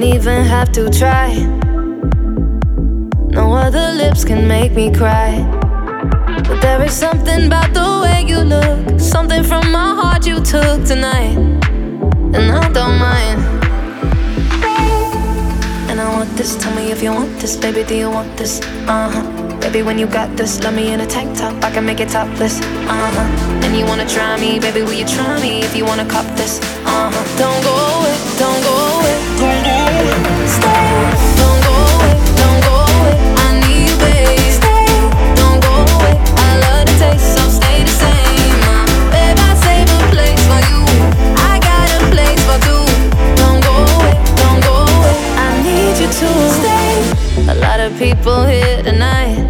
even have to try. No other lips can make me cry. But there is something about the way you look, something from my heart you took tonight, and I don't mind. And I want this, tell me if you want this, baby, do you want this? Baby, when you got this, love me in a tank top, I can make it topless. And you wanna try me, baby, will you try me if you wanna cop this? Don't go away, don't go away, don't go away. Stay, don't go away, don't go away. I need you, babe. Stay, don't go away. I love the taste, so stay the same. Babe, I save a place for you. I got a place for two. Don't go away, don't go away. I need you to stay. A lot of people here tonight,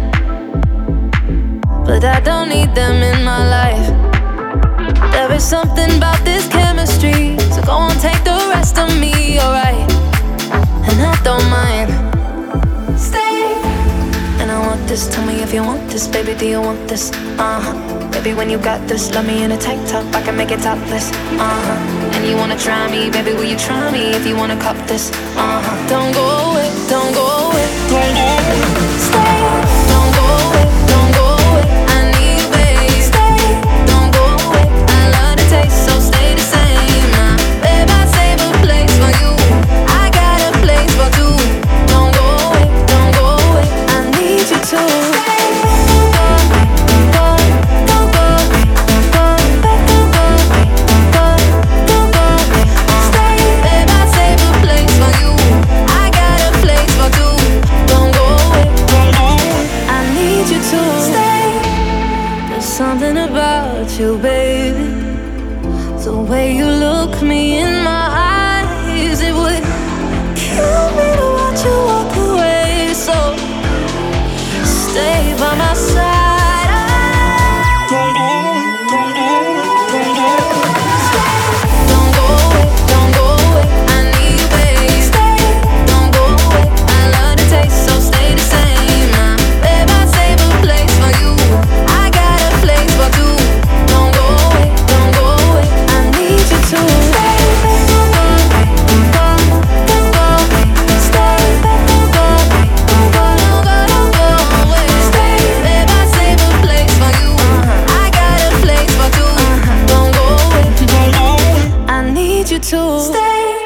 but I don't need them in my life. There is something about this chemistry, so go on, take the rest of me, alright? And I don't mind. Stay. And I want this, tell me if you want this, baby, do you want this? Baby, when you got this, love me in a tank top, I can make it topless. And you wanna try me, baby, will you try me if you wanna cop this? Don't go away, don't go away, don't go away. Stay, don't go away, don't go away. I need you, babe. Stay, don't go away. I love the taste, so stay the same. Babe, I save a place for you. I got a place for two. Don't go away, don't go away. I need you to stay. Something about you, baby, the way you look me in my eyes, it would kill me to watch you walk away. So stay by my side. Don't go away, don't go away, don't go away. Stay, don't go away, don't go away. I need you, babe. Stay, don't go away. I love the taste, so stay the same. Babe, I save a place for you. I got a place for two. Don't go away, don't go away. I need you to stay. Don't go away, don't go away. Stay, don't go away, don't go away. Stay, babe, I save a place for you. I got a place for two. Don't go away, don't go away. I need you to stay.